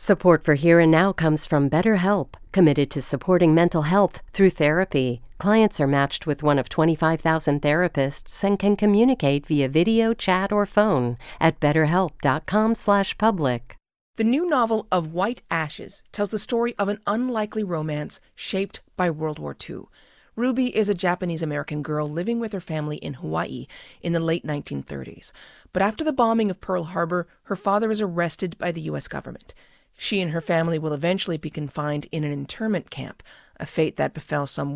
Support for Here and Now comes from BetterHelp, committed to supporting mental health through therapy. Clients are matched with one of 25,000 therapists and can communicate via video, chat, or phone at betterhelp.com/public. The new novel of White Ashes tells the story of an unlikely romance shaped by World War II. Ruby is a Japanese-American girl living with her family in Hawaii in the late 1930s. But after the bombing of Pearl Harbor, her father is arrested by the U.S. government. She and her family will eventually be confined in an internment camp, a fate that befell some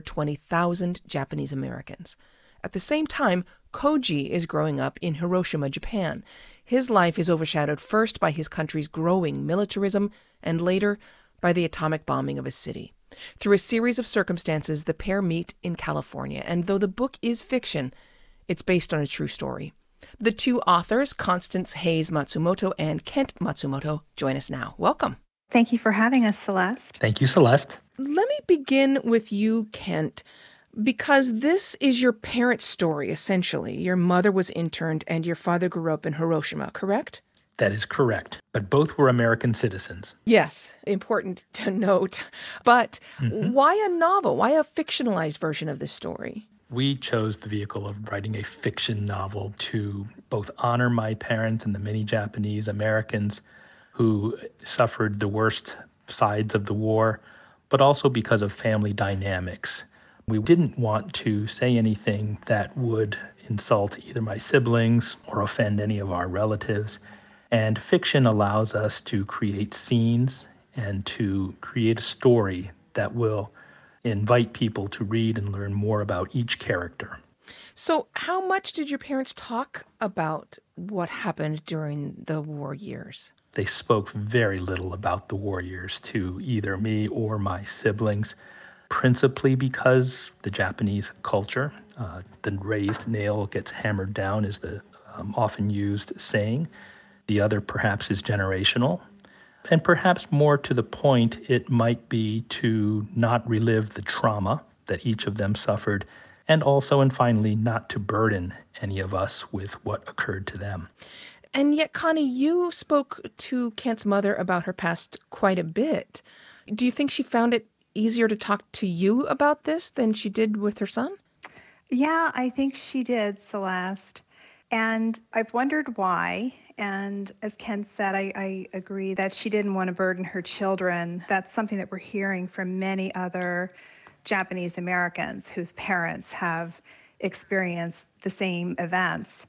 120,000 Japanese Americans. At the same time, Koji is growing up in Hiroshima, Japan. His life is overshadowed first by his country's growing militarism and later by the atomic bombing of his city. Through a series of circumstances, the pair meet in California, and though the book is fiction, it's based on a true story. The two authors, Constance Hayes Matsumoto and Kent Matsumoto, join us now. Welcome. Thank you for having us, Celeste. Thank you, Celeste. Let me begin with you, Kent, because this is your parents' story, essentially. Your mother was interned and your father grew up in Hiroshima, correct? That is correct. But both were American citizens. Yes, important to note. But why a novel? Why a fictionalized version of this story? We chose the vehicle of writing a fiction novel to both honor my parents and the many Japanese Americans who suffered the worst sides of the war, but also because of family dynamics. We didn't want to say anything that would insult either my siblings or offend any of our relatives. And fiction allows us to create scenes and to create a story that will invite people to read and learn more about each character. So how much did your parents talk about what happened during the war years? They spoke very little about the war years to either me or my siblings, principally because the Japanese culture, the raised nail gets hammered down is the often used saying. The other perhaps is generational. And perhaps more to the point, it might be to not relive the trauma that each of them suffered, and also and finally not to burden any of us with what occurred to them. And yet, Connie, you spoke to Kent's mother about her past quite a bit. Do you think she found it easier to talk to you about this than she did with her son? Yeah, I think she did, Celeste. And I've wondered why. And as Ken said, I agree that she didn't want to burden her children. That's something that we're hearing from many other Japanese Americans whose parents have experienced the same events.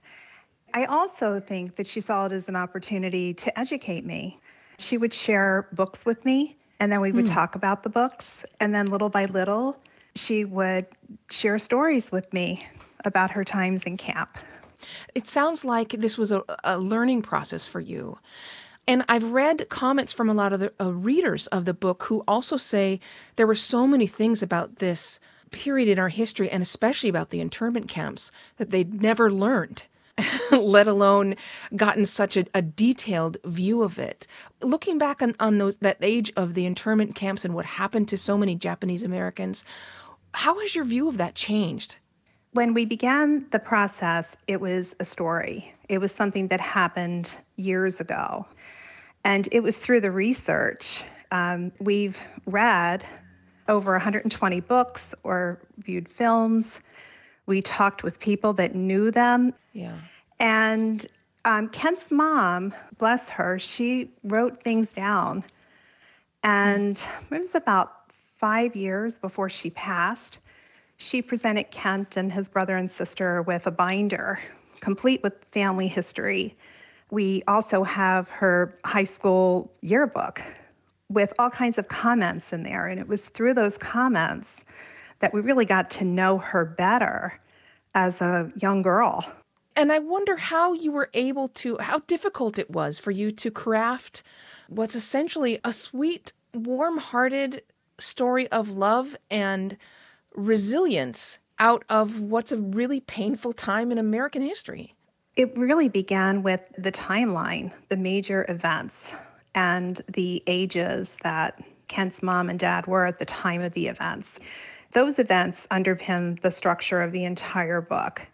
I also think that she saw it as an opportunity to educate me. She would share books with me, and then we would talk about the books. And then little by little, she would share stories with me about her times in camp. It sounds like this was a learning process for you. And I've read comments from a lot of the readers of the book who also say there were so many things about this period in our history, and especially about the internment camps, that they'd never learned, let alone gotten such a detailed view of it. Looking back on that age of the internment camps and what happened to so many Japanese Americans, how has your view of that changed? When we began the process, it was a story. It was something that happened years ago. And it was through the research. We've read over 120 books or viewed films. We talked with people that knew them. Yeah. And Kent's mom, bless her, she wrote things down. And it was about 5 years before she passed. She presented Kent and his brother and sister with a binder, complete with family history. We also have her high school yearbook with all kinds of comments in there. And it was through those comments that we really got to know her better as a young girl. And I wonder how difficult it was for you to craft what's essentially a sweet, warm-hearted story of love and resilience out of what's a really painful time in American history. It really began with the timeline, the major events, and the ages that Kent's mom and dad were at the time of the events. Those events underpin the structure of the entire book.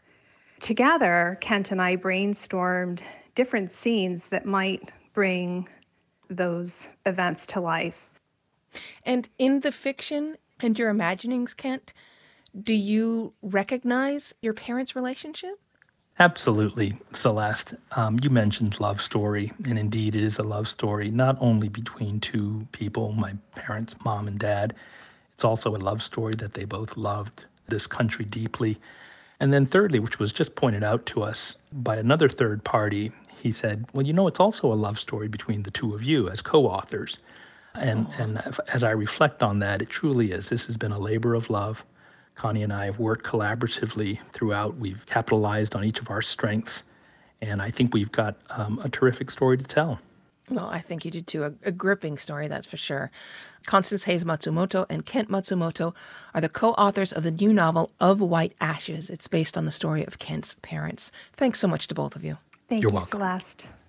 Together, Kent and I brainstormed different scenes that might bring those events to life. And in the fiction and your imaginings, Kent, do you recognize your parents' relationship? Absolutely, Celeste. You mentioned love story, and indeed it is a love story, not only between two people, my parents, mom and dad. It's also a love story that they both loved this country deeply. And then thirdly, which was just pointed out to us by another third party, he said, well, it's also a love story between the two of you as co-authors. And as I reflect on that, it truly is. This has been a labor of love. Connie and I have worked collaboratively throughout. We've capitalized on each of our strengths, and I think we've got a terrific story to tell. Well, I think you did too. A gripping story, that's for sure. Constance Hayes Matsumoto and Kent Matsumoto are the co-authors of the new novel Of White Ashes. It's based on the story of Kent's parents. Thanks so much to both of you. Thank You're you, welcome. Celeste.